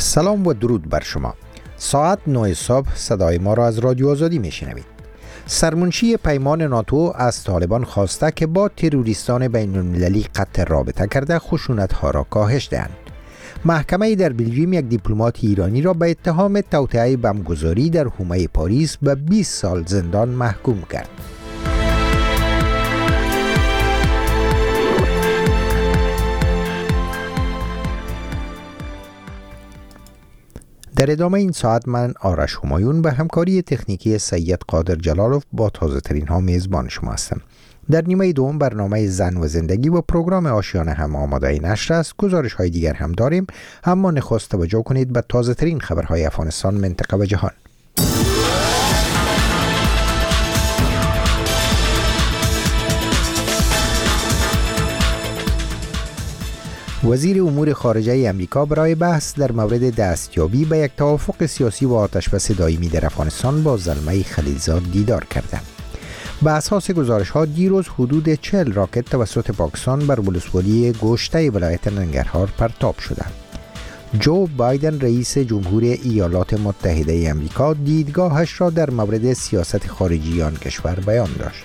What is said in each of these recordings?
سلام و درود بر شما. ساعت 9 صبح صدای ما را از رادیو آزادی میشنوید. سرمنشی پیمان ناتو از طالبان خواسته که با تروریستان بین المللی قطع رابطه کرده خشونت‌ها را کاهش دهند. محکمه در بلژیم یک دیپلمات ایرانی را به اتهام توطئه بمبگذاری در حومه پاریس به 20 سال زندان محکوم کرد. در ادامه این ساعت من آرش همایون به همکاری تکنیکی سید قادر جلالوف با تازه ترین ها میزبان شما هستم. در نیمه دوم برنامه زن و زندگی و پروگرام آشیانه هم آماده نشر است. گزارش های دیگر هم داریم، اما نخست توجه کنید به تازه ترین خبرهای افغانستان، منطقه و جهان. وزیر امور خارجه امریکا برای بحث در مورد دستیابی به یک توافق سیاسی و آتشبس دائمی در افغانستان با زلمه خلیلزاد دیدار کرده. به اساس گزارش‌ها دیروز حدود 40 راکت توسط پاکستان بر ولسوالی گوشته ولایت ننگرهار پرتاب شده. جو بایدن رئیس جمهور ایالات متحده امریکا دیدگاهش را در مورد سیاست خارجی آن کشور بیان داشت.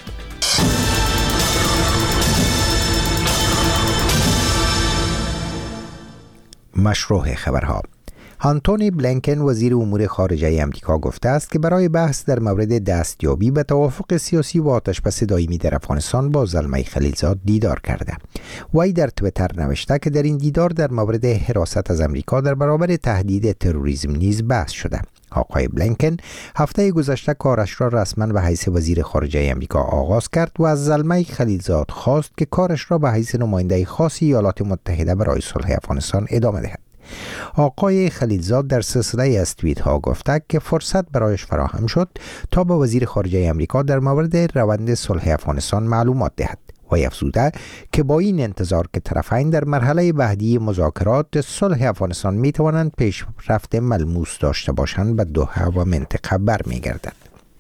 مشروع خبرها. آنتونی بلینکن وزیر امور خارجه امریکا گفته است که برای بحث در مورد دستیابی به توافق سیاسی و آتشبس دائمی در افغانستان با زلمه خلیلزاد دیدار کرده. وی در تویتر نوشته که در این دیدار در مورد حراست از امریکا در برابر تهدید تروریسم نیز بحث شده. آقای بلینکن هفته گذشته کارش را رسما به حیث وزیر خارجه امریکا آغاز کرد و از زلمه خلیلزاد خواست که کارش را به حیث نماینده خاص ایالات متحده برای صلح افغانستان ادامه دهد. آقای خلیلزاد در سلسله از توییت ها گفته که فرصت برایش فراهم شد تا به وزیر خارجه امریکا در مورد روند صلح افغانستان معلومات دهد و افزوده که با این انتظار که طرفین در مرحله بعدی مذاکرات صلح افغانستان می توانند پیشرفت ملموس داشته باشند به دوحه و منطقه برمیگردد.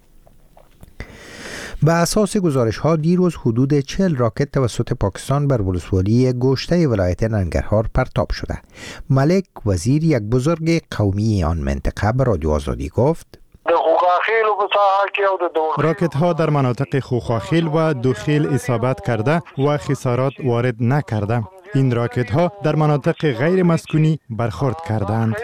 به اساس گزارش ها دیروز حدود 40 راکت توسط پاکستان بر ولسوالی گوشته ولایت ننگرهار پرتاب شده. ملک وزیر، یک بزرگ قومی آن منطقه، به رادیو آزادی گفت: راکت ها در مناطق خوخاخیل و دوخیل اصابت کرده و خسارات وارد نکرده. این راکت ها در مناطق غیر مسکونی برخورد کردند.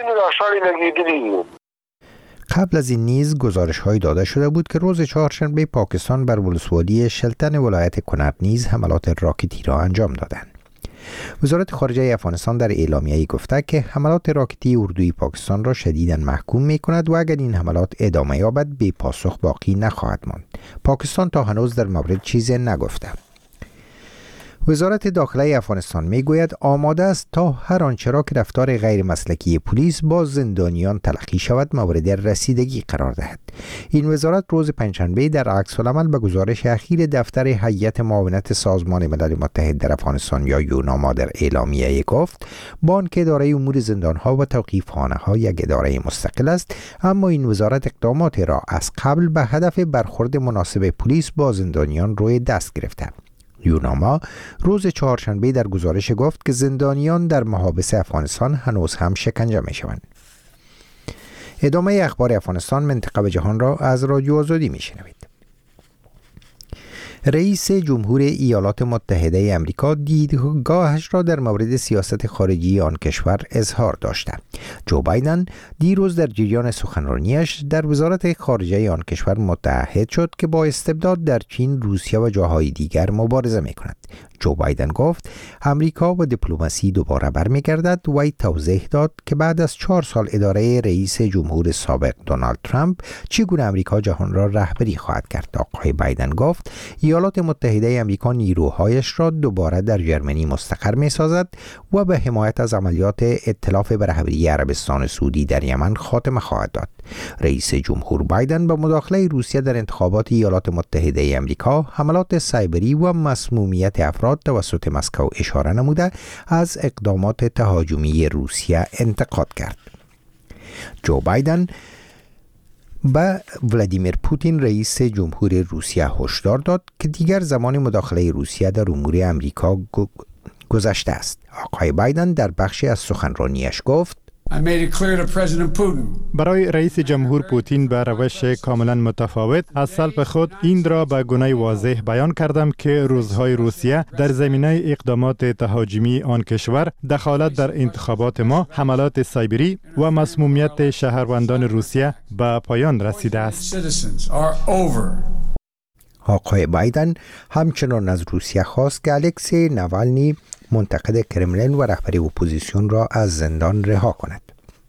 قبل از این نیز گزارش‌هایی داده شده بود که روز چهارشنبه پاکستان بر ولسوالی شلتن ولایت کنر نیز حملات راکتی را انجام دادند. وزارت خارجه افغانستان در اعلامیه‌ای گفته که حملات راکتی اردوی پاکستان را شدیداً محکوم می‌کند و اگر این حملات ادامه یابد بی پاسخ باقی نخواهد ماند. پاکستان تا هنوز در مورد چیزی نگفته. وزارت داخله افغانستان میگوید آماده است تا هر آنچه را که رفتار غیر مسلکی پلیس با زندانیان تلقی شود مورد رسیدگی قرار دهد. این وزارت روز پنجشنبه در عکس العمل به گزارش اخیر دفتر هیئت معاونت سازمان ملل متحد در افغانستان یا یوناما در اعلامیه گفت بانک اداره امور زندانها و توقیفخانه‌ها یک اداره مستقل است، اما این وزارت اقدامات را از قبل به هدف برخورد مناسب پلیس با زندانیان روی دست گرفته. یوناما روز چهارشنبه در گزارش گفت که زندانیان در محابس افغانستان هنوز هم شکنجه می شوند. ادامه اخبار افغانستان، منطقه و جهان را از رادیو آزادی می شنوید. رئیس جمهور ایالات متحده امریکا دیدگاهش را در مورد سیاست خارجی آن کشور اظهار داشته. جو بایدن دیروز در جریان سخنرانیش در وزارت خارجه آن کشور متعهد شد که با استبداد در چین، روسیه و جاهای دیگر مبارزه می کند. جو بایدن گفت امریکا و دیپلماسی دوباره برمیگردد و توضیح داد که بعد از 4 سال اداره رئیس جمهور سابق دونالد ترامپ چگونه امریکا جهان را رهبری خواهد کرد. آقای بایدن گفت ایالات متحده امریکا نیروهایش را دوباره در ژرمنی مستقر می سازد و به حمایت از عملیات ائتلاف به رهبری عربستان سعودی در یمن خاتمه خواهد داد. رئیس جمهور بایدن به مداخله روسیه در انتخابات ایالات متحده امریکا، حملات سایبری و مسمومیت افراد توسط مسکو اشاره نموده از اقدامات تهاجمی روسیه انتقاد کرد. جو بایدن به ولادیمیر پوتین رئیس جمهور روسیه هشدار داد که دیگر زمان مداخله روسیه در امور امریکا گذشته است. آقای بایدن در بخشی از سخنرانیش گفت برای رئیس جمهور پوتین به روش کاملا متفاوت از سلب خود این را به گونه واضح بیان کردم که روزهای روسیه در زمینه اقدامات تهاجمی آن کشور، دخالت در انتخابات ما، حملات سایبری و مسمومیت شهروندان روسیه به پایان رسیده است. آقای بایدن همچنان از روسیه خواست که الکسی ناوالنی منتقد کرملین و رهبری اپوزیسیون را از زندان رها کند.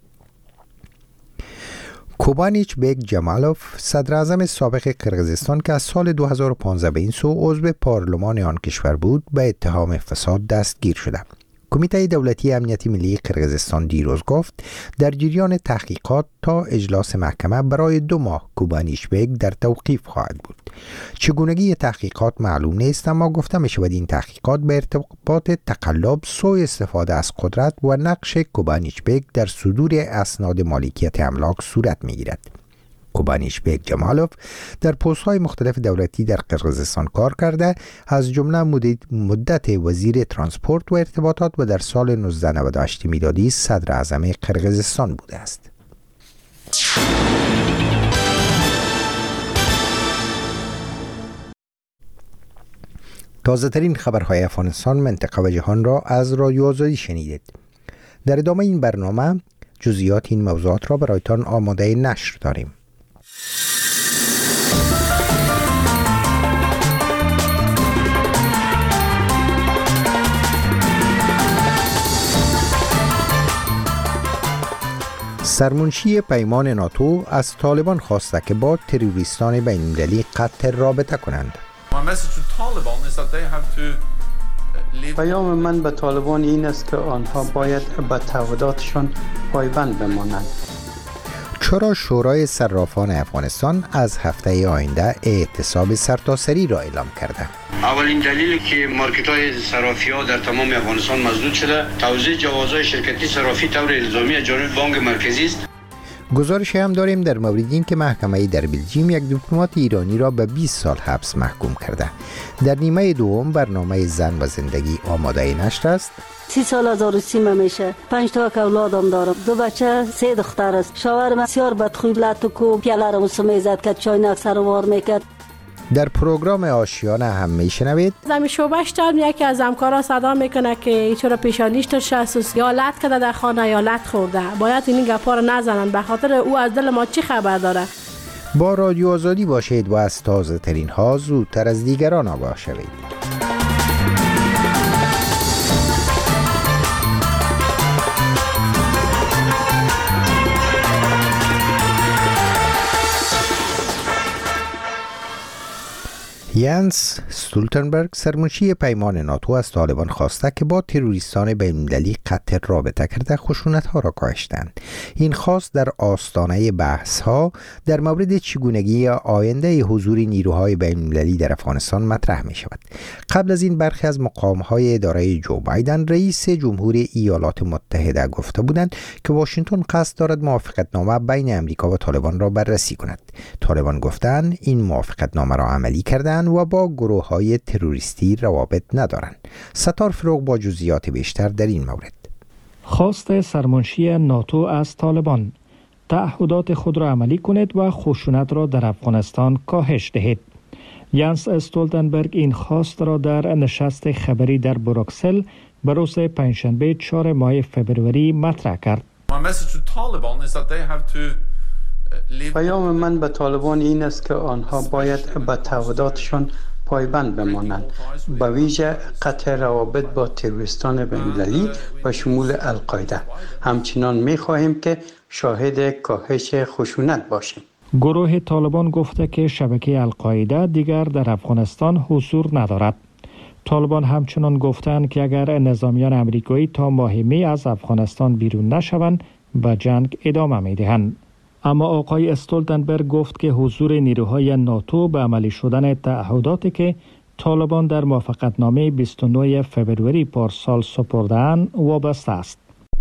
کوبانیچ بیگ جمالوف، صدر اعظم سابق قرقیزستان که از سال 2015 به این سو عضو پارلمان آن کشور بود، به اتهام فساد دستگیر شده. کمیته دولتی امنیت ملی قرقیزستان دیروز گفت در جریان تحقیقات تا اجلاس محکمه برای 2 ماه کوبانیچ بیگ در توقیف خواهد بود. چگونگی تحقیقات معلوم نیست، اما گفته می شود این تحقیقات به ارتباط تقلب، سوء استفاده از قدرت و نقش کوبانیچ بیگ در صدور اسناد مالکیت املاک صورت می گیرد. کوبانیچ بیگ جمالوف در پست‌های مختلف دولتی در قرقیزستان کار کرده، از جمله مدت وزیر ترانسپورت و ارتباطات و در سال 1998 میلادی صدر اعظم قرقیزستان بوده است. تازه ترین خبرهای افغانستان، منطقه و جهان را از رادیو آزادی شنیدید. در ادامه این برنامه جزئیات این موضوعات را برایتان آماده نشر داریم. سرمنشی پیمان ناتو از طالبان خواسته که با تروریستان بین‌المللی قطع رابطه کنند. پیام من به طالبان این است که آنها باید به تعهداتشان پایبند بمانند. چرا شورای صرافان افغانستان از هفته آینده اعتصاب سرتاسری را اعلام کرده؟ اولین دلیلی که مارکت‌های صرافی‌ها در تمام افغانستان مسدود شده، توزیع جوازهای شرکتی صرافی طور الزامی از جانب بانک مرکزی است. گزارش هم داریم در مورد این که محکمه در بلژیم یک دیپلمات ایرانی را به 20 سال حبس محکوم کرده. در نیمه دوم برنامه زن و زندگی آماده نشر است. 30 سال از عروسیم میشه، 5 تا اولادم دارم، 2 بچه، 3 دختر است. شوهرم بسیار بدخوی، لطو پیاله رو میزد که چای سر وار میکرد. در پروگرام آشیانه هم میشنوید زمین شعبهش دارم، یکی از همکارا صدا میکنه که چرا پیشانیش ترشست یا لط کرده در خانه یا لط خورده، باید این گپا رو نزنن، به خاطر او از دل ما چی خبر داره. با رادیو آزادی باشید و از تازه ترین ها زودتر از دیگران آگاه شوید. یانس استولتنبرگ، سرمنشی پیمان ناتو، از طالبان خواسته که با تروریستان بین‌المللی قطع رابطه کرده خشونت‌ها را کاهشتند. این خواست در آستانه بحث‌ها در مورد چگونگی آینده حضور نیروهای بین‌المللی در افغانستان مطرح می‌شود. قبل از این برخی از مقام‌های اداره جو بایدن، رئیس جمهور ایالات متحده، گفته بودند که واشنگتن قصد دارد موافقتنامه بین امریکا و طالبان را بررسی کند. طالبان گفتند این موافقتنامه را عملی کردند و با گروه‌های تروریستی روابط ندارند. ستار فروغ با جزئیات بیشتر در این مورد. خواست سرمنشی ناتو از طالبان: تعهدات خود را عملی کنید و خشونت را در افغانستان کاهش دهید. یانس استولتنبرگ این خواست را در نشست خبری در بروکسل به روز پنجشنبه 4 ماه فوریه مطرح کرد. پیام من به طالبان این است که آنها باید به تعهداتشان پایبند بمانند، به ویژه قطع روابط با تروریستان بین‌المللی و شمول القاعده. همچنان می‌خواهیم که شاهد کاهش خشونت باشیم. گروه طالبان گفته که شبکه القاعده دیگر در افغانستان حضور ندارد. طالبان همچنان گفتند که اگر نظامیان امریکایی تا ماه می از افغانستان بیرون نشوند، به جنگ ادامه می‌دهند. اما آقای استولتنبرگ گفت که حضور نیروهای ناتو به عملی شدن تعهداتی که طالبان در موافقتنامه 29 فوریه پارسال سپرده‌اند وابسته است.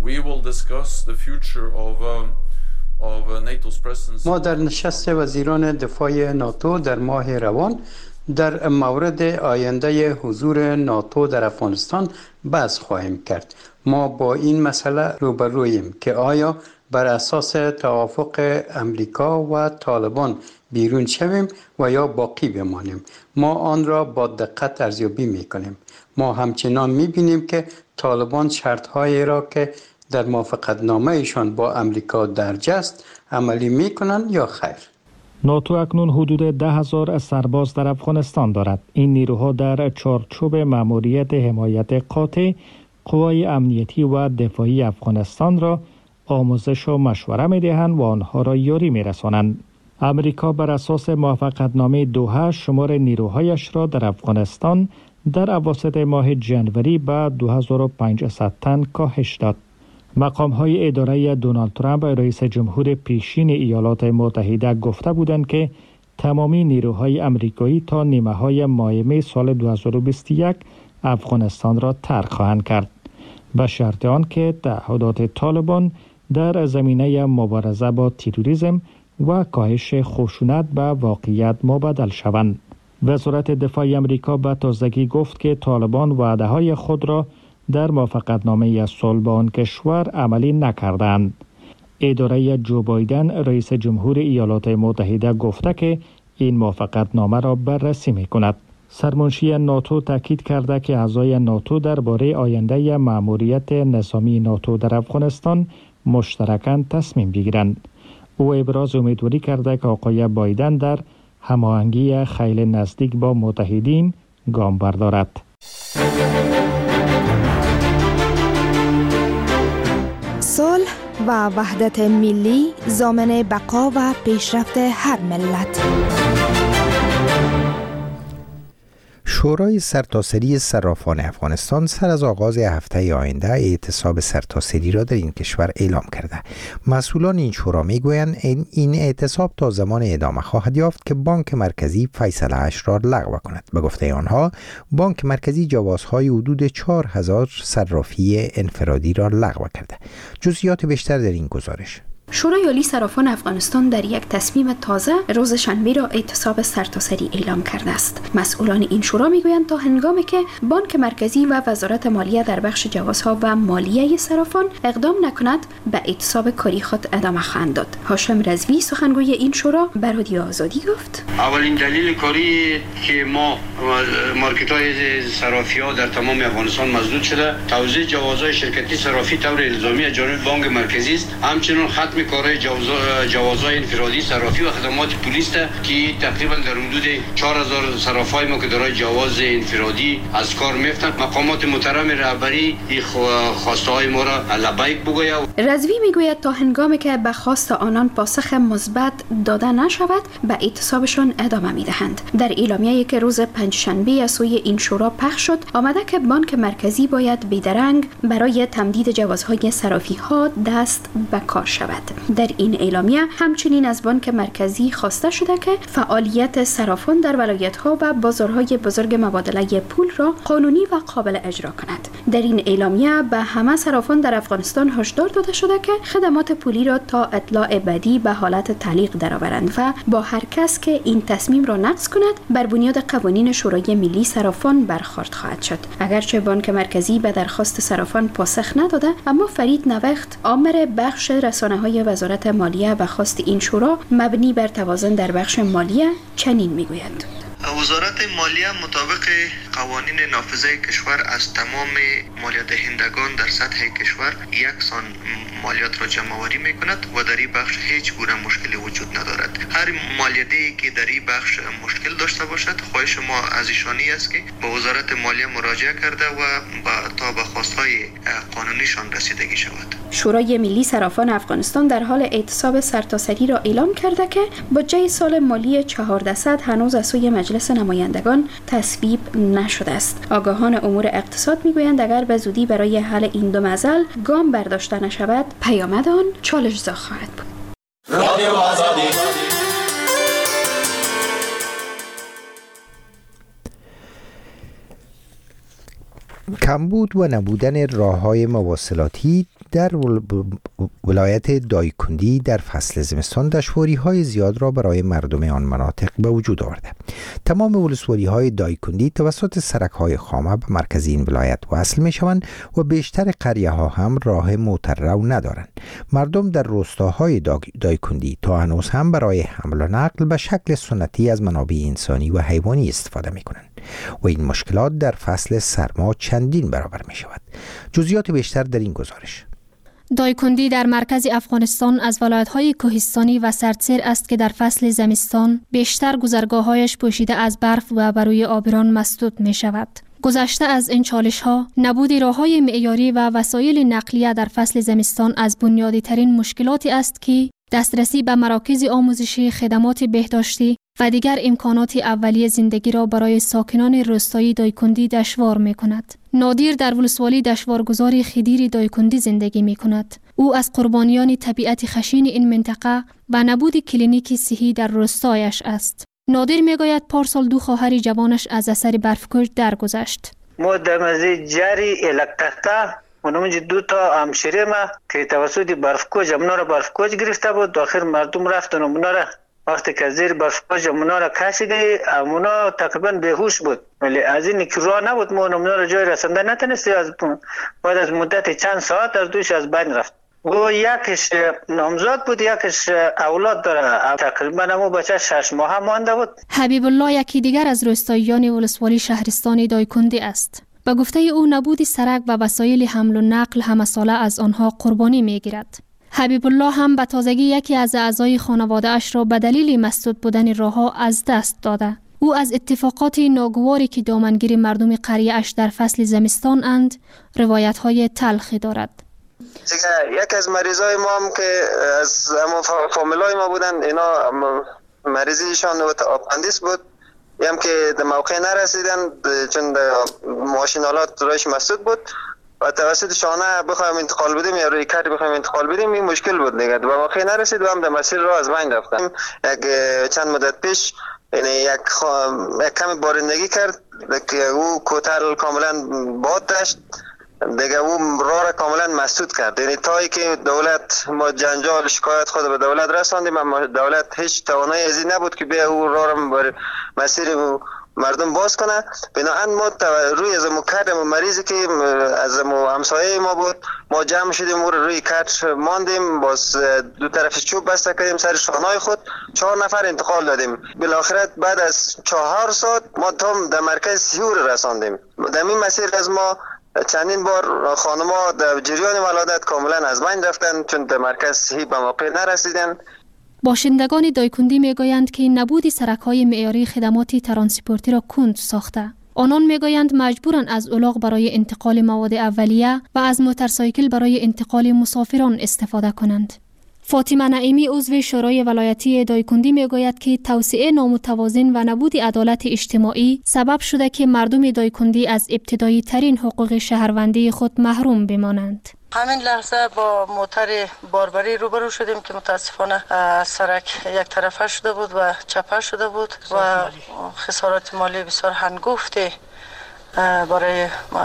ما در نشست وزیران دفاع ناتو در ماه روان در مورد آینده حضور ناتو در افغانستان بحث خواهیم کرد. ما با این مسئله روبرویم که آیا بر اساس توافق امریکا و طالبان بیرون شویم و یا باقی بمانیم. ما آن را با دقت ارزیابی میکنیم. ما همچنان میبینیم که طالبان شرط‌هایی را که در موافقتنامه ایشان با امریکا درج است عملی میکنند یا خیر. ناتو اکنون حدود 10,000 سرباز در افغانستان دارد. این نیروها در چارچوب مأموریت حمایت قاطع قوای امنیتی و دفاعی افغانستان را آموزش و مشوره می‌دهند و آنها را یاری می‌رسانند. امریکا بر اساس موافقتنامه دوحه شمار نیروهایش را در افغانستان در اواسط ماه جنوری به 2500 تن کاهش داد. مقام‌های اداره دونالد ترامپ رئیس جمهور پیشین ایالات متحده گفته بودند که تمامی نیروهای امریکایی تا نیمه‌های ماه می سال 2021 افغانستان را ترک خواهند کرد، به شرط آنکه تعهدات طالبان در زمینه مبارزه با تروریسم و کاهش خشونت به واقعیت مبدل شوند. وزارت دفاع آمریکا به تازگی گفت که طالبان وعده‌های خود را در موافقتنامه صلح با آن کشور عملی نکردند. اداره جو بایدن رئیس جمهور ایالات متحده گفته که این موافقتنامه را بررسی می‌کند. سرمنشی ناتو تاکید کرده که اعضای ناتو درباره آینده مأموریت نظامی ناتو در افغانستان مشترکاً تصمیم بگیرند. او ابراز امیدواری کرده که آقای بایدن در هماهنگی خیلی نزدیک با متحدین گام بردارد. صلح و وحدت ملی ضامن بقا و پیشرفت هر ملت. شورای سرتاسری صرافان افغانستان سر از آغاز هفته آینده اعتصاب سرتاسری را در این کشور اعلام کرده. مسئولان این شورا میگویند این اعتصاب تا زمان ادامه خواهد یافت که بانک مرکزی فیصله اش را لغو کند. به گفته آنها بانک مرکزی جوازهای حدود 4000 صرافی انفرادی را لغو کرده. جزئیات بیشتر در این گزارش. شورای عالی صرافان افغانستان در یک تصمیم تازه روز شنبه را اعتصاب سرتاسری اعلام کرده است. مسئولان این شورا میگویند تا هنگامی که بانک مرکزی و وزارت مالیه در بخش جوازها و مالیه صرافان اقدام نکند به اعتصاب کاری خود ادامه خواهند داد. هاشم رضوی سخنگوی این شورا به رادیو آزادی گفت: اولین دلیل کاری که ما مارکت‌های صرافی‌ها در تمام افغانستان مسدود شده توزیع جوازهای شرکتی صرافی طور الزامی از جانب بانک مرکزی است. همچنین ختم کارهای جوازهای انفرادی صرافی و خدمات پلیس که تقریبا در حدود 4000 صرافای ما که دارای جواز انفرادی از کار میفتند. مقامات محترم رهبری این خواسته های ما را لبیک بگوید. رضوی میگوید تا هنگامی که به خواست آنان پاسخ مثبت داده نشود به اعتصابشان ادامه میدهند. در اعلامیه‌ای که روز پنجشنبه از سوی این شورا پخش شد آمده که بانک مرکزی باید بیدرنگ برای تمدید جوازهای صرافی ها دست به کار شود. در این اعلامیه همچنین از بانک مرکزی خواسته شده که فعالیت صرافان در ولایت‌ها و بازارهای بزرگ مبادله پول را قانونی و قابل اجرا کند. در این اعلامیه به همه صرافان در افغانستان هشدار داده شده که خدمات پولی را تا اطلاع بعدی به حالت تعلیق درآورند و با هر کس که این تصمیم را نقض کند بر بنیاد قوانین شورای ملی صرافان برخورد خواهد شد. اگرچه بانک مرکزی به درخواست صرافان پاسخ نداده، اما فرید نوخت آمر بخش رسانه‌های وزارت مالیه به خواست این شورا مبنی بر توازن در بخش مالیه چنین میگوید: وزارت مالیه مطابق قوانین نافذه کشور از تمام مالیات دهندگان در سطح کشور یکسان مالیات را جمع آوری میکند و در این بخش هیچ گونه مشکلی وجود ندارد. هر مالیاتی که در این بخش مشکل داشته باشد خواهش ما از ایشانی است که به وزارت مالیه مراجعه کرده و تا به خواستهای قانونیشان رسیدگی شود. شورای ملی صرافان افغانستان در حال اعتصاب سرتاسری را اعلام کرده که بودجه سال مالی 1400 هنوز از سوی مجلس نمایندگان تصویب نشده است. آگاهان امور اقتصاد میگویند اگر به زودی برای حل این دو معضل گام برداشته نشود پیامد آن چالش‌زا خواهد بود. رادیو آزادی. کمبود و نبودن راه‌های مواصلاتی در ولایت دایکندی در فصل زمستان دشواری‌های زیاد را برای مردم آن مناطق به وجود آورده. تمام ولسوالی‌های دایکندی توسط سرک‌های خامه به مرکز این ولایت وصل می‌شوند و بیشتر قریه‌ها هم راه موتررو ندارند. مردم در روستاهای دایکندی تا هنوز هم برای حمل و نقل به شکل سنتی از منابع انسانی و حیوانی استفاده می‌کنند و این مشکلات در فصل سرما چندین برابر می‌شود. جزئیات بیشتر در این گزارش. دایکندی در مرکز افغانستان از ولایت‌های کوهستانی و سردسیر است که در فصل زمستان بیشتر گذرگاه‌هایش پوشیده از برف و بر روی آبران مسدود می‌شود. گذشته از این چالش‌ها، نبود راه‌های معیاری و وسایل نقلیه در فصل زمستان از بنیادی‌ترین مشکلاتی است که دسترسی به مراکز آموزشی، خدمات بهداشتی و دیگر امکانات اولیه زندگی را برای ساکنان روستایی دایکندی دشوار می‌کند. نادیر در ولسوالی دشوارگذار خدیر دایکندی زندگی می‌کند. او از قربانیان طبیعت خشین این منطقه و نبود کلینیک صحی در روستایش است. نادر میگوید پارسال 2 خواهر جوانش از اثر برفکوش درگذشت. ما در مزید جاری الکترتا اونم 2 تا همشیره ما که توسط برفکوش اونا را برفکوش گرفته بود، آخر مردم رفتن اونا را وقتی که زیر برفکوش اونا را کشیده اونا تقریبا بیهوش بود، ولی از این که راه نبود ما اونا را جای رسنده نتونستی. از بعد از مدت چند ساعت از دوش از بین رفت. او یکش نامزاد بود، یکش اولاد داره، تقریبا همو بچه 6 ماه مانده بود. حبیب الله یکی دیگر از روستاییان ولسوالی شهرستان دایکندی است. به گفته او نبود سرک و وسایل حمل و نقل همه ساله از آنها قربانی میگیرد. حبیب الله هم به تازگی یکی از اعضای خانواده اش را به دلیل مسدود بودن راهها از دست داده. او از اتفاقات ناگواری که دامنگیر مردم قریه اش در فصل زمستان اند روایت های تلخی دارد. یک از مریضای ما هم که از فامیلای ما بودن، اینا مریضیشان آپاندیس بود، هم که در موقع نرسیدن چون ماشینالات روش مسدود بود و توسط شانه بخوایم انتقال بدیم یا روی کاری بخوایم انتقال بدیم این مشکل بود دیگه. و موقع نرسید و هم در مسیر راه از بین رفتم. چند مدت پیش یک کمی بارندگی کرد که او کوتل کاملا باد داشت دیگه، او راه را کاملا مسدود کرد. یعنی تایی که دولت ما جنجال شکایت خود به دولت رساندیم اما دولت هیچ توانایی ازی نبود که بیا او راه را بر مسیر مردم باز کنه. بنابراین ما روی از کردم مریضی که از همسایه ما بود ما جمع شدیم او روی کٹ ماندیم، باز 2 طرف چوب بسته کردیم سر شانهای خود، 4 نفر انتقال دادیم. بالاخره بعد از 4 ساعت ما تام در مرکز سیور رساندیم. در این مسیر از ما چندین بار خانم‌ها در جریان ولادت کاملا از بین رفتن چون در مرکز صحی به موقع نرسیدن. باشندگان دایکندی میگویند که نبود سرک‌های معیاری خدمات ترانسپورتی را کند ساخته. آنان میگویند مجبورند از الاغ برای انتقال مواد اولیه و از موتورسایکل برای انتقال مسافران استفاده کنند. فاطمه نعیمی عضو شورای ولایتی دایکندی میگوید که توسعه نامتوازن و نبود عدالت اجتماعی سبب شده که مردم دایکندی از ابتدایی ترین حقوق شهروندی خود محروم بمانند. همین لحظه با موتر باربری روبرو شدیم که متاسفانه سرک یک طرفه شده بود و چپه شده بود و خسارات مالی بسیار هنگفتی برای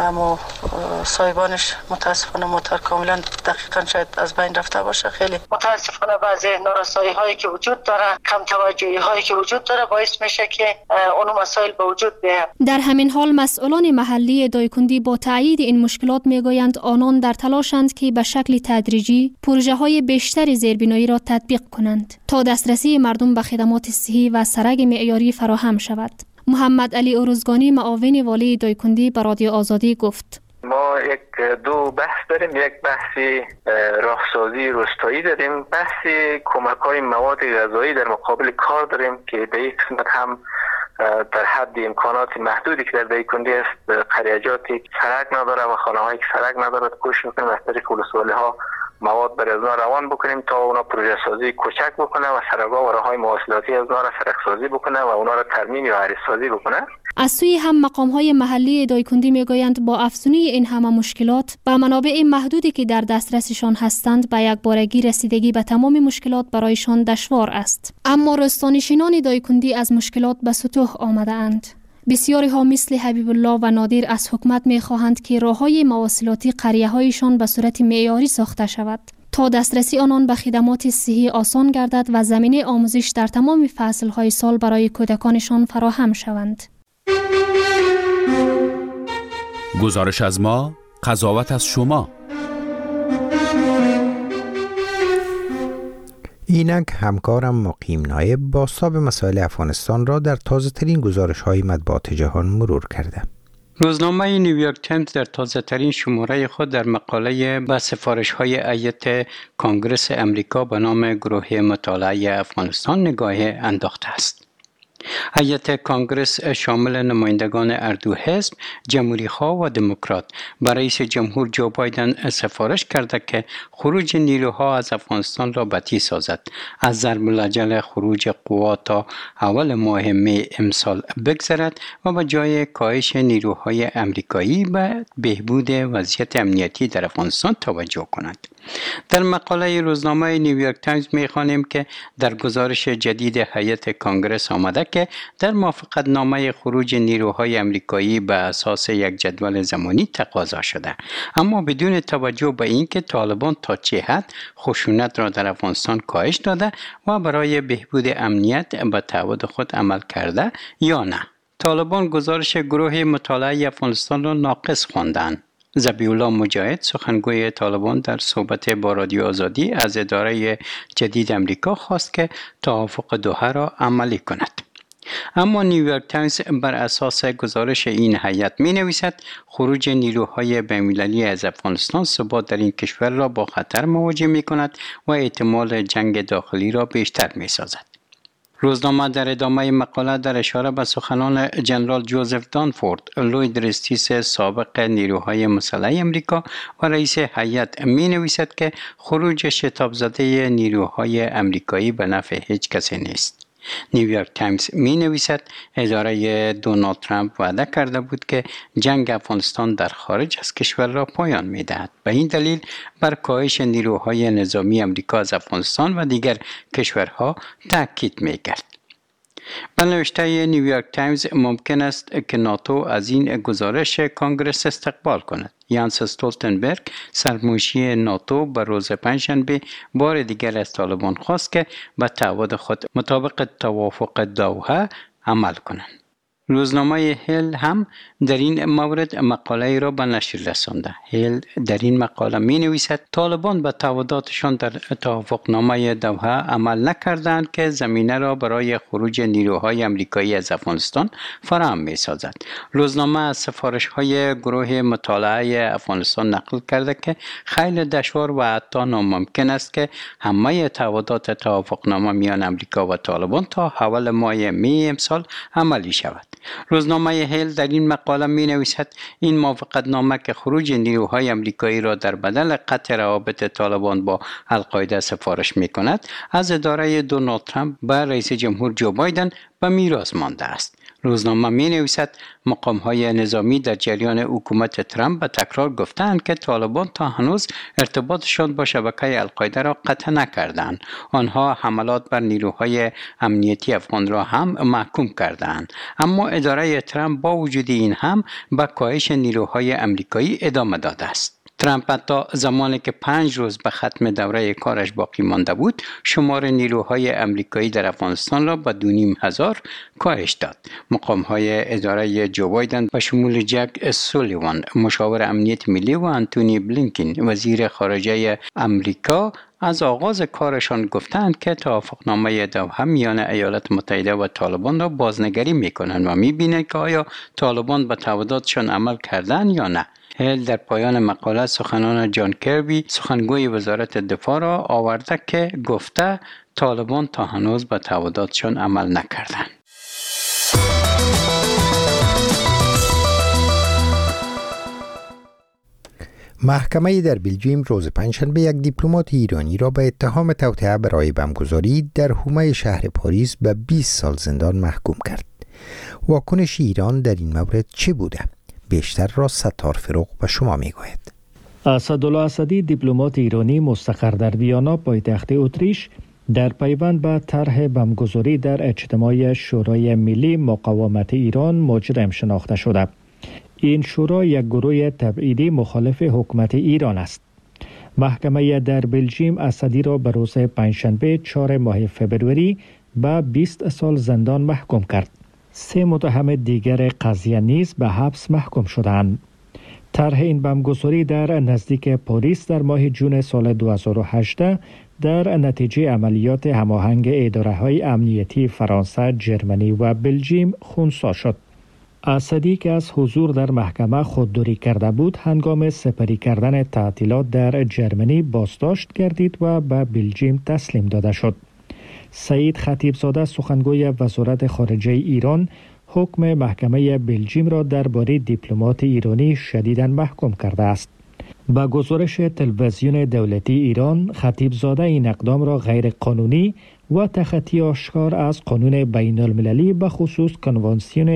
صاحبانش. متاسفانه موتر کاملا دقیقاً شاید از بین رفته باشه. خیلی متاسفانه بعضی نارسایی هایی که وجود داره، کم توجهی هایی که وجود داره باعث میشه که اون مسائل به وجود بیاد. در همین حال مسئولان محلی دایکندی با تایید این مشکلات میگویند آنان در تلاشند که به شکل تدریجی پروژه های بیشتر زیربنایی را تطبیق کنند تا دسترسی مردم به خدمات صحی و سرک معیاری فراهم شود. محمد علی اروزگانی معاون والی دایکندی به رادیو آزادی گفت: ما دو بحث داریم. یک بحث راهسازی روستایی داریم، بحث کمک‌های مواد غذایی در مقابل کار داریم که به یک قسمت هم در حد امکانات محدودی که در دایکندی است قریه‌جاتی سرک نداره و خانه‌هایی که سرک نداره کوشش می‌کنیم از طریق ولسوالی‌ها مواد برای از اونا روان بکنیم تا اونا پروژه سازی کوچک بکنه و سرک‌ها و راه‌های مواصلاتی از اونا را سرک سازی بکنه و اونا را ترمیم یا عریض سازی بکنه. از سوی هم مقام‌های محلی دایکندی میگویند با افزونی این همه مشکلات با منابع محدودی که در دسترسشان هستند به یک بارگی رسیدگی به تمام مشکلات برایشان دشوار است. اما روستانشینان دایکندی از مشکلات به سطوح آمده اند. بسیاری ها مثل حبیب الله و نادر از حکومت می خواهند که راههای مواصلاتی قریه هایشان به صورت معیاری ساخته شود تا دسترسی آنان به خدمات صحی آسان گردد و زمینه آموزش در تمام فصل‌های سال برای کودکانشان فراهم شوند. گزارش از ما، قضاوت از شما. اینک همکارم مقیم نایب بازتاب مسائل افغانستان را در تازه ترین گزارش های مطبوعات جهان مرور کرده. روزنامه نیویورک تایمز در تازه ترین شماره خود در مقاله به سفارش های هیئت کنگره امریکا به نام گروه مطالعه افغانستان نگاه انداخته است. هیئت کنگره شامل نمایندگان هر دو حزب، جمهوری‌خواه و دموکرات، به رئیس جمهور جو بایدن سفارش کرده که خروج نیروها از افغانستان را بطی سازد. از ضرب الاجل خروج قوا تا اول ماه می امسال بگذرد و به جای کاهش نیروهای امریکایی به بهبود وضعیت امنیتی در افغانستان توجه کند. در مقاله روزنامه نیویورک تایمز می‌خوانیم که در گزارش جدید هیئت کنگره آمده که در موافقت نامه خروج نیروهای امریکایی به اساس یک جدول زمانی تقاضا شده، اما بدون توجه به اینکه طالبان تا چه حد خشونت را در افغانستان کاهش داده و برای بهبود امنیت به تعهد خود عمل کرده یا نه. طالبان گزارش گروه مطالعه افغانستان را ناقص خواندند. ذبیح الله مجاهد سخنگوی طالبان در صحبت با رادیو آزادی از اداره جدید امریکا خواست که توافق دوحه را عملی کند. اما نیویورک تایمز بر اساس گزارش این هیئت می نویسد خروج نیروهای بین‌المللی از افغانستان ثبات در این کشور را با خطر مواجه می کند و احتمال جنگ داخلی را بیشتر می سازد. روزنامه در ادامه مقاله در اشاره به سخنان جنرال جوزف دانفورد، لوید رستیس سابق نیروهای مسلح امریکا و رئیس هیئت می نویسد که خروج شتاب زده نیروهای امریکایی به نفع هیچ کسی نیست. نیویورک تایمز می نویسد اداره دونالد ترامپ وعده کرده بود که جنگ افغانستان در خارج از کشور را پایان می دهد. به این دلیل بر کاهش نیروهای نظامی امریکا از افغانستان و دیگر کشورها تاکید می کرد. به نوشته نیویورک تایمز ممکن است که ناتو از این گزارش کنگره استقبال کند. یانس استولتنبرگ سرمنشی ناتو به روز پنجشنبه بار دیگر از طالبان خواست که به تعهد خود مطابق توافق دوحه عمل کنند. روزنامه هیل هم در این مورد مقاله را به نشر رسانده. هیل در این مقاله می نویسد طالبان به تعهداتشان در توافقنامه دوحه عمل نکردند که زمینه را برای خروج نیروهای امریکایی از افغانستان فراهم می سازد. روزنامه از سفارش های گروه مطالعه افغانستان نقل کرده که خیلی دشوار و حتی ناممکن است که همه تعهدات توافقنامه میان امریکا و طالبان تا اول ماه می امسال عملی شود. روزنامه هیل در این مقاله می نویسد این موافقتنامه که خروج نیروهای امریکایی را در بدل قطع روابط طالبان با القاعده سفارش می کند از اداره دونالد ترامپ به رئیس جمهور جو بایدن به میراث مانده است. روزنامه می نویسد مقام‌های نظامی در جریان حکومت ترامپ به تکرار گفتند که طالبان تا هنوز ارتباطشان با شبکه القاعده را قطع نکردند. آنها حملات بر نیروهای امنیتی افغان را هم محکوم کردند. اما اداره ترامپ با وجود این هم به کاهش نیروهای امریکایی ادامه داده است. ترامپ حتی زمانی که 5 روز به ختم دوره کارش باقی مانده بود، شمار نیروهای امریکایی در افغانستان را به 2500 کاهش داد. مقام‌های اداره جو بایدن به شمول جک سولیوان، مشاور امنیت ملی، و انتونی بلینکن، وزیر خارجه امریکا، از آغاز کارشان گفتند که توافقنامه دوحه میان ایالات متحده و طالبان را بازنگری میکنند و میبینند که آیا طالبان به تعهداتشان عمل کردند یا نه. هیل در پایان مقاله سخنان جان کربی سخنگوی وزارت دفاع را آورده که گفته طالبان تا هنوز به تعهداتشان عمل نکردند. محکمه در بلژیم روز پنجشنبه یک دیپلمات ایرانی را به اتهام توطئه برای بمبگذاری در حومه شهر پاریس به 20 سال زندان محکوم کرد. واکنش ایران در این مورد چه بوده؟ بیشتر را ستار فروغ به شما میگوید. اسدالله اسدی دیپلمات ایرانی مستقر در ویانا پایتخت اتریش در پیوند به طرح بمبگذاری در اجتماع شورای ملی مقاومت ایران مجرم شناخته شده. این شورا یک گروه تبعیدی مخالف حکومت ایران است. محکمه در بلژیم اسدی را به روز پنجشنبه 4 ماه فبروری به 20 سال زندان محکوم کرد. 3 متهم دیگر قضیه نیز به حبس محکوم شدند. طرح این بمبگذاری در نزدیک پاریس در ماه جون سال 2018 در نتیجه عملیات هماهنگ اداره‌های امنیتی فرانسه، جرمنی و بلژیم خنثی شد. اسدی که از حضور در محکمه خودداری کرده بود، هنگام سپری کردن تعطیلات در جرمنی بازداشت گردید و به بلژیم تسلیم داده شد. سعید خطیبزاده سخنگوی وزارت خارجه ایران حکم محکمه بلژیم را درباره دیپلمات ایرانی شدیداً محکوم کرده است. با گزارش تلویزیون دولتی ایران، خطیبزاده این اقدام را غیر قانونی و تخطی آشکار از قانون بین المللی به خصوص کنوانسیون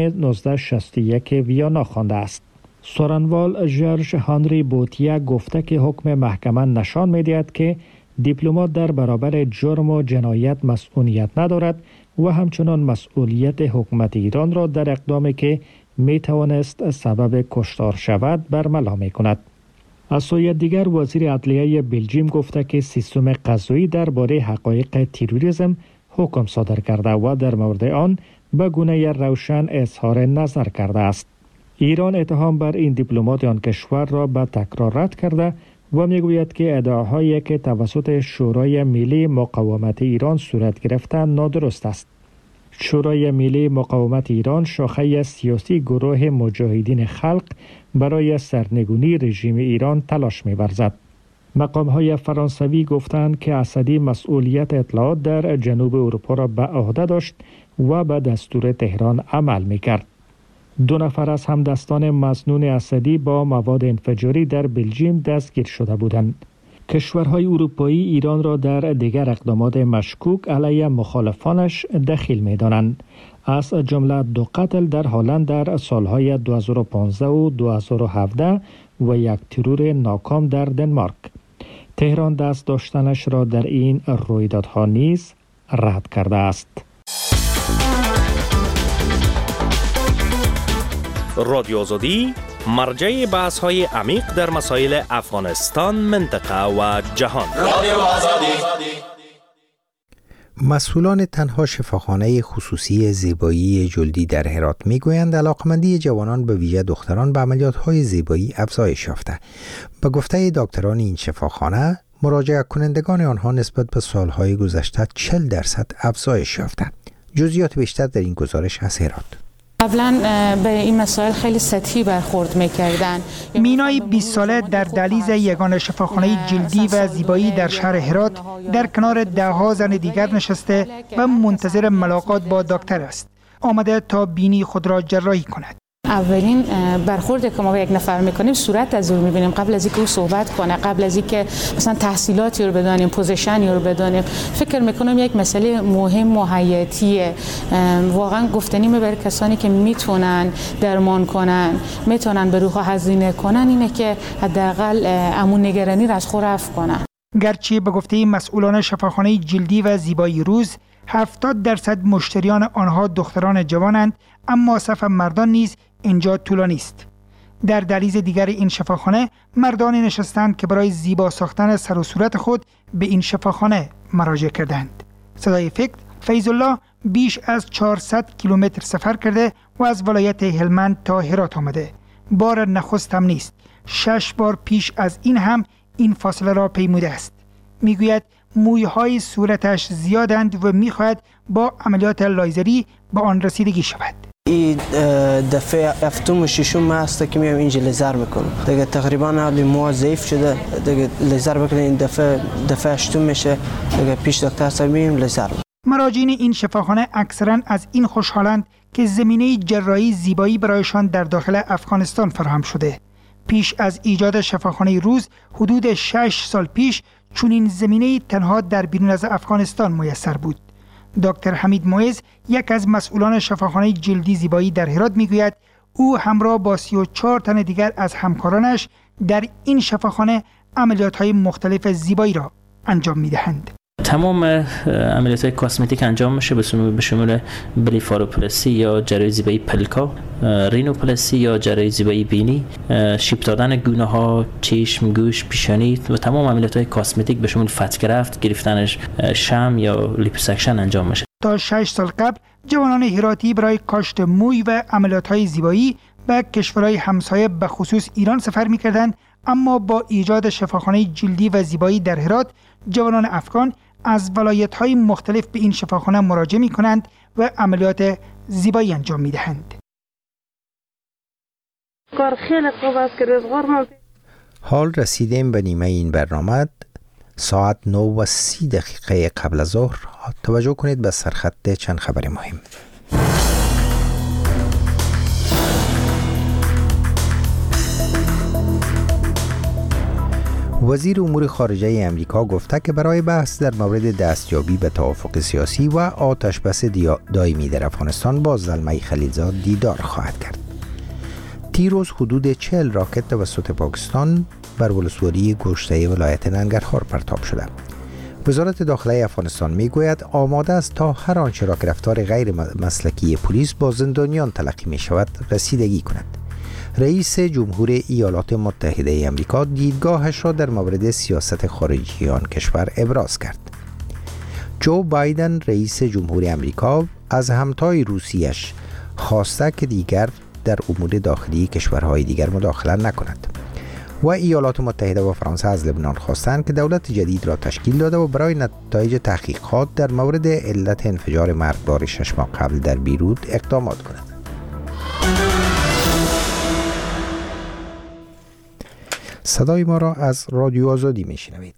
1961 ویانا خوانده است. سخنوال ژورژ هانری بوتیه گفته که حکم محکمه نشان می‌دهد که دیپلمات در برابر جرم و جنایت مسئولیت ندارد و همچنان مسئولیت حکومت ایران را در اقدامی که می‌توانست سبب کشتار شود برملا می‌کند. از سوی دیگر وزیر عدلیه بلژیم گفته که سیستم قضایی درباره حقایق تروریسم حکم صادر کرده و در مورد آن به گونه روشن اظهار نظر کرده است. ایران اتهام بر این دیپلمات آن کشور را به تکرار رد کرده و میگوید که ادعاهایی که توسط شورای ملی مقاومت ایران صورت گرفته نادرست است. شورای ملی مقاومت ایران شاخه سیاسی گروه مجاهدین خلق برای سرنگونی رژیم ایران تلاش می‌ورزد. مقام‌های فرانسوی گفتند که اسدی مسئولیت اطلاعات در جنوب اروپا را به عهده داشت و به دستور تهران عمل می‌کرد. 2 نفر از همدستان مسنون اسدی با مواد انفجاری در بلژیم دستگیر شده بودند. کشورهای اروپایی ایران را در دیگر اقدامات مشکوک علیه مخالفانش دخیل می‌دانند. از جمله 2 قتل در هلند در سالهای 2015 و 2017 و یک ترور ناکام در دنمارک. تهران دست داشتنش را در این رویدادها نیز رد کرده است. رادیو آزادی مرجع بحث‌های عمیق در مسائل افغانستان، منطقه و جهان. رادیو آزادی. مسئولان تنها شفاخانه خصوصی زیبایی جلدی در هرات میگویند علاقمندی جوانان به ویژه دختران به عملیات‌های زیبایی افزایش یافته. به گفته دکتران این شفاخانه، مراجعه کنندگان آنها نسبت به سالهای گذشته 40% افزایش یافته. جزئیات بیشتر در این گزارش از هرات. قبلا به این مسائل خیلی سطحی برخورد می‌کردند. مینای 20 ساله در دهلیز یگانه شفاخانه جلدی و زیبایی در شهر هرات در کنار ده‌ها زن دیگر نشسته و منتظر ملاقات با دکتر است. آمده تا بینی خود را جراحی کند. اولین برخورد که ما با یک نفر میکنیم صورت از او میبینیم قبل از اینکه او صحبت کنه، قبل از اینکه مثلا تحصیلاتی رو بدانیم، پوزیشنی رو بدانیم. فکر میکنم یک مسئله مهم و حیاتیه، واقعا گفتنی برای کسانی که میتونن درمان کنن، میتونن به روح هزینه کنن، اینه که حداقل امون نگرانی را از خود رفع کنن. گرچه به گفته مسئولان شفاخانه جلدی و زیبایی روز 70% مشتریان آنها دختران جوانند، اما صف مردان نیز اینجا طولانی است. در دهلیز دیگر این شفاخانه مردانی نشستند که برای زیبا ساختن سر و صورت خود به این شفاخانه مراجعه کردند. صدای فکر فیض الله بیش از 400 کیلومتر سفر کرده و از ولایت هلمند تا هرات آمده. بار نخست هم نیست. 6 بار پیش از این هم این فاصله را پیموده است. میگوید مویهای صورتش زیادند و میخواهد با عملیات لایزری به آن رسیدگی شود. این دفعه هفتم و ششم هست که میام اینجا لیزر میکنم. دیگه تقریبا حالی مو ضعیف شده، دیگه لیزر بکنیم. این دفعه هشتم میشه، دیگه پیش دکتر صاحب میریم لیزر. مراجعین این شفاخانه اکثرا از این خوشحالند که زمینه جراحی زیبایی برایشان در داخل افغانستان فراهم شده. پیش از ایجاد شفاخانه روز حدود 6 سال پیش چنین زمینه تنها در بیرون از افغانستان میسر بود. دکتر حمید معز، یک از مسئولان شفاخانه جلدی زیبایی در هرات، میگوید او همراه با 34 تن دیگر از همکارانش در این شفاخانه عملیات‌های مختلف زیبایی را انجام می‌دهند. تمام عملیات کاسمتیک انجام میشه به شمول بلیفاروپلاسی یا جراحی زیبایی پلکا، رینوپلاسی یا جراحی زیبایی بینی، شیب دادن گونه ها، چشم، گوش، پیشانی و تمام عملیات کاسمتیک به شمول فتگرفت، گرفتن شم یا لیپوسکشن انجام میشه. تا 6 سال قبل جوانان هراتی برای کاشت موی و عملیات‌های زیبایی به کشورهای همسایه به خصوص ایران سفر می‌کردند، اما با ایجاد شفاخانه جلدی و زیبایی در هرات، جوانان افغان از ولایت‌های مختلف به این شفاخانه مراجعه می‌کنند و عملیات زیبایی انجام می‌دهند. کار خیلی خوب است که روزگار ما. حال رسیدیم به نیمه این برنامه. ساعت 9:30 قبل از ظهر. توجه کنید به سرخط چند خبر مهم. وزیر امور خارجه امریکا گفته که برای بحث در مورد دستیابی به توافق سیاسی و آتش بس دائمی در افغانستان با زلمه خلیلزاد دیدار خواهد کرد. دیروز حدود 40 راکت توسط پاکستان بر ولسوالی گشته ولایت ننگرهار پرتاب شده. وزارت داخله افغانستان میگوید آماده است تا هر آنچه را که رفتار غیر مسلکی پلیس با زندانیان تلقی می شود رسیدگی کند. رئیس جمهور ایالات متحده امریکا دیدگاهش را در مورد سیاست خارجی آن کشور ابراز کرد. جو بایدن رئیس جمهور امریکا از همتای روسیش خواسته که دیگر در امور داخلی کشورهای دیگر مداخله نکند. و ایالات متحده و فرانسه از لبنان خواستند که دولت جدید را تشکیل داده و برای نتایج تحقیقات در مورد علت انفجار مرگبار 6 ماه قبل در بیروت اقدامات کند. صدای ما را از رادیو آزادی میشنوید.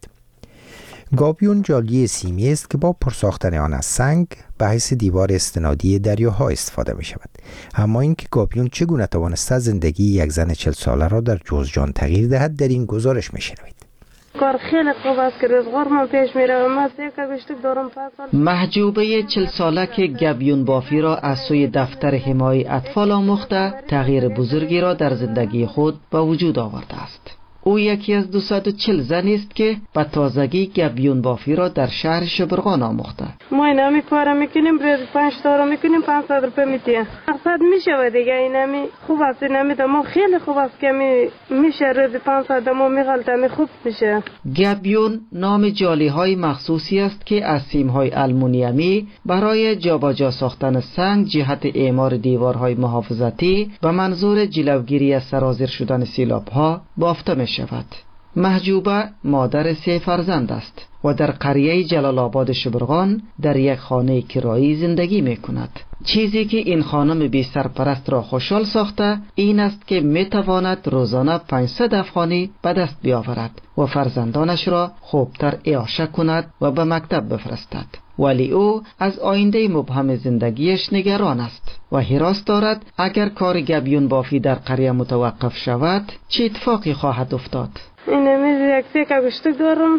گابیون جالی سیمی است که با پرساختن آن از سنگ به حیث دیوار استنادی دریاها استفاده می شود. اما اینکه گابیون چگونه توانسته زندگی یک زن 40 ساله را در جوزجان تغییر دهد در این گزارش می شنوید. کار خیلی خوب است که روزگار ما پیش می روم. من گشتک دارم 5 سال. محجوبه 40 ساله که گابیون بافی را از سوی دفتر حمایت اطفال آموخته تغییر بزرگی را در زندگی خود به وجود آورده است. او یکی از 240 زنی است که به تازگی گابیون بافی را در شهر شبرغان آموخته. ما این همی کار میکنیم، روز 5 تا رو میکنیم، 500 روپیه میتیم. مقصد میشه دیگه، این همی خوب است، این همی ما خیلی خوب است که میشه روز 500 ما میغلطه خوب میشه. گابیون نام جالی های مخصوصی است که از سیم های آلومینیومی برای جابجا ساختن سنگ جهت اعمار دیوارهای محافظتی و منظور جلوگیری از سرازیر شدن سیلاب ها بافته می شود. محجوبه مادر 3 فرزند است و در قریه جلال آباد شبرغان در یک خانه کرایی زندگی می کند. چیزی که این خانم بی سرپرست را خوشحال ساخته این است که می تواند روزانه 500 افغانی به دست بیاورد و فرزندانش را خوبتر اعاشه کند و به مکتب بفرستد. ولی او از آینده مبهم زندگیش نگران است و هراس دارد اگر کار گابیون بافی در قریه متوقف شود چه اتفاقی خواهد افتاد. این همیز یک سیکه گشتک دارم،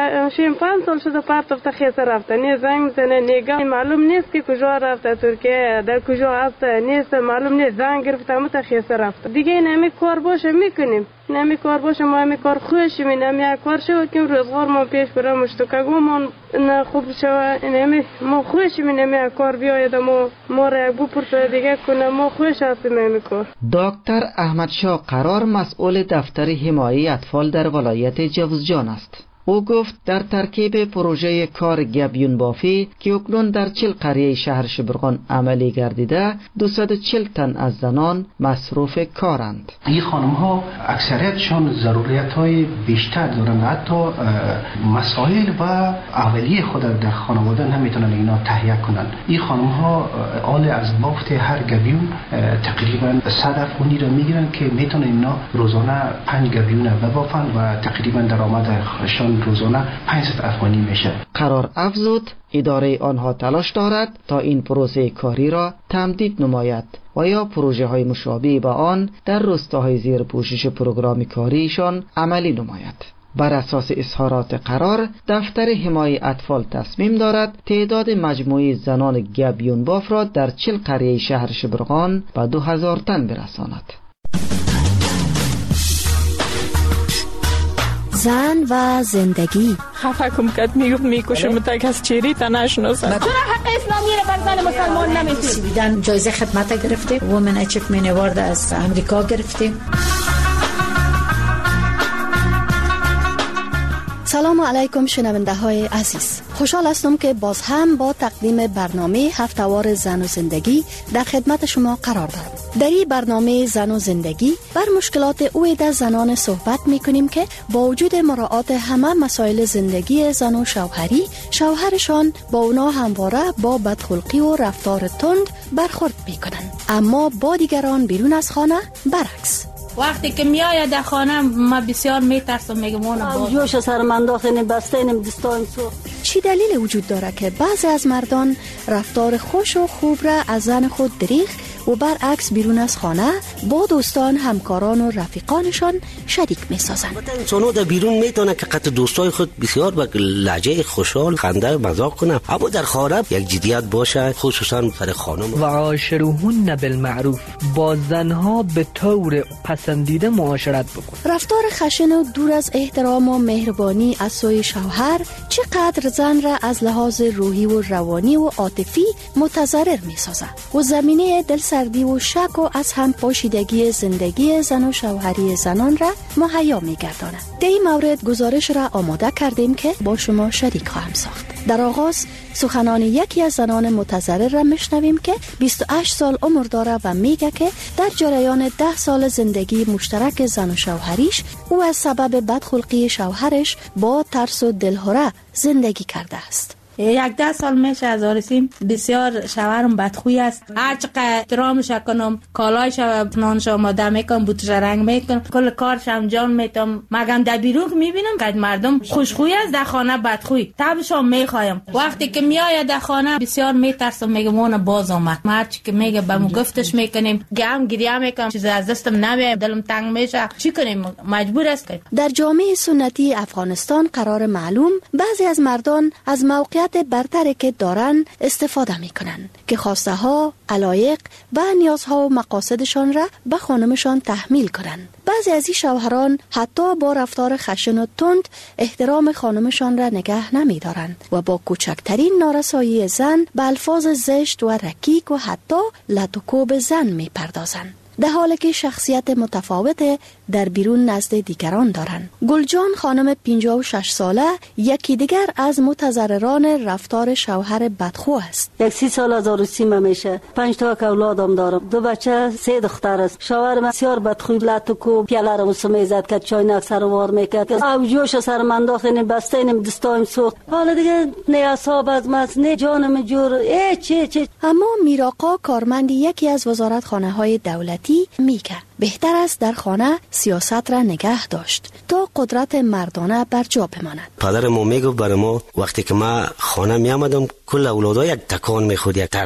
5 سال شده پرتفته خیسه رفته، نه زنگ میزنه نگاه معلوم نیست که کجا رفته، ترکیه در کجا هست نیست معلوم نیست، زنگ گرفته همه خیسه رفته. دیگه این همی کار باشه میکنیم، این همی کار باشه ما همی کار خوشیم، این همی کار شد که روزگار ما پیش بره مشتکگومان خوب شود، این همی ما خوشیم، این همی کار بیاید ما را یک بپرسه دیگه کنه، ما خوش هستیم همی کار. دکتر احمد شاه قرار مسئول دفتر حمایت اطفال در ولایت جوزجان است. او گفت در ترکیب پروژه کار گابیون بافی که اکنون در 40 قریه شهر شبرغان عملی گردیده 240 تن از زنان مصروف کارند. این خانم ها اکثریتشان ضرورت های بیشتر دارند، حتی مسائل و اولیه خود در خانواده نمیتونن اینا تهیه کنند. این خانم ها آل از بافت هر گابیون تقریبا 100 افغانی را میگیرن که میتونن اینا روزانه 5 گابیون ببافن و تقریبا درآمدشان روزانه 500 افغانی میشه. قرار افزود اداره آنها تلاش دارد تا این پروسه کاری را تمدید نماید و یا پروژه های مشابه به آن در روستاهای زیر پوشش پروگرام کاریشان عملی نماید. بر اساس اظهارات قرار دفتر حمایت اطفال تصمیم دارد تعداد مجموعی زنان گابیون باف را در 40 قریه شهر شبرغان به 2000 تن برساند. زن و زندگی. خفه کم کد میکشم تا کس چیری تا نشناسن. چرا حق اسلامی رو بر زن مسلمان نمیدید؟ سویدن جایزه خدمت گرفتیم، وومن اچیومنت اوارد از امریکا گرفتیم. سلام علیکم شنونده های عزیز، خوشحال هستم که باز هم با تقدیم برنامه هفته‌وار زن و زندگی در خدمت شما قرار دارم. در این برنامه زن و زندگی بر مشکلات عویده زنان صحبت می کنیم که با وجود مراعات همه مسائل زندگی زن و شوهری، شوهرشان با اونا همواره با بدخلقی و رفتار تند برخورد می کنند، اما با دیگران بیرون از خانه برعکس. وقتی که میآید در خانه ما بسیار میترسم، میگم اون جوش سر من داخل بسته نم دستایم سو. چی دلیل وجود داره که بعضی از مردان رفتار خوش و خوب را از زن خود دریغ و برعکس بیرون از خانه با دوستان، همکاران و رفیقانشان شریک می‌سازند؟ انسان‌ها در بیرون میتونه که قطع دوستای خود بسیار با لهجه خوشحال خنده مذاق کنه، اما در خانه یک جدیت باشه، خصوصا سر خانم. و عاشروهن بالمعروف، با زنها به طور پسندیده معاشرت بکن. رفتار خشن و دور از احترام و مهربانی از سوی شوهر چقدر زن را از لحاظ روحی و روانی و عاطفی متضرر می‌سازد و زمینه دلسردی و شک و از هم پاشیدگی زندگی زن و شوهری زنان را مهیا می‌گرداند. در این مورد گزارش را آماده کردیم که با شما شریک خواهم ساخت. در آغاز سخنان یکی از زنان متضرر را میشنویم که 28 سال عمر داره و میگه که در جریان 10 سال زندگی مشترک زن و شوهریش او از سبب بدخلقی شوهرش با ترس و دلهره زندگی کرده است. 10 سال میشه از آرسیم، بسیار شوهرم بدخوی است. هر چقدر احترامش کنم، کالایش نانش آماده میکنم، بوتش رنگ میکنم، کل کارش انجام میدم، مگم در بیرون میبینم که مردم خوشخوی است، در خانه بدخوی. تبشم میخوایم. وقتی که میآید در خانه بسیار میترسم، میگم اون باز آمد. هرچی که میگه بهم گفتش میکنیم، گم گریه میکنم، چیز از دستم نمیاد، دلم تنگ میشه. چی کنیم؟ مجبور است. در جامعه سنتی افغانستان قرار معلوم بعضی از مردان از موقعیت برتری که دارن استفاده میکنن که خواسته ها، علایق و نیازها و مقاصدشان را به خانمشان تحمیل کنند. بعضی از این شوهران حتی با رفتار خشن و تند احترام خانمشان را نگه نمیدارند و با کوچکترین نارسایی زن به الفاظ زشت و رکیک و حتی لطوکوب زن میپردازند، در حالی که شخصیت متفاوت در بیرون نزد دیگران دارند. گلجان خانم 56 ساله یکی دیگر از متضرران رفتار شوهر بدخو است. 30 سال از عروسیم میشه، 5 تا اولادم دارم، 2 بچه، 3 دختر است. شوهرم بسیار بدخوی، لطوکو پیاله رو سمیزد که چاینک سر وار میکرد، او جوش سر من داخل بسته نم دستایم سوخت. حالا دیگه نه اعصاب از مس، نه جانم جور چه. اما میراقا کارمند یکی از وزارتخانه‌های دولتی میگه بهتر است در خانه سیاست را نگه داشت تا قدرت مردانه بر جا بماند. پدر ما میگفت برای ما وقتی که ما خانه می آمدم کل اولادها یک تکان میخورد، یک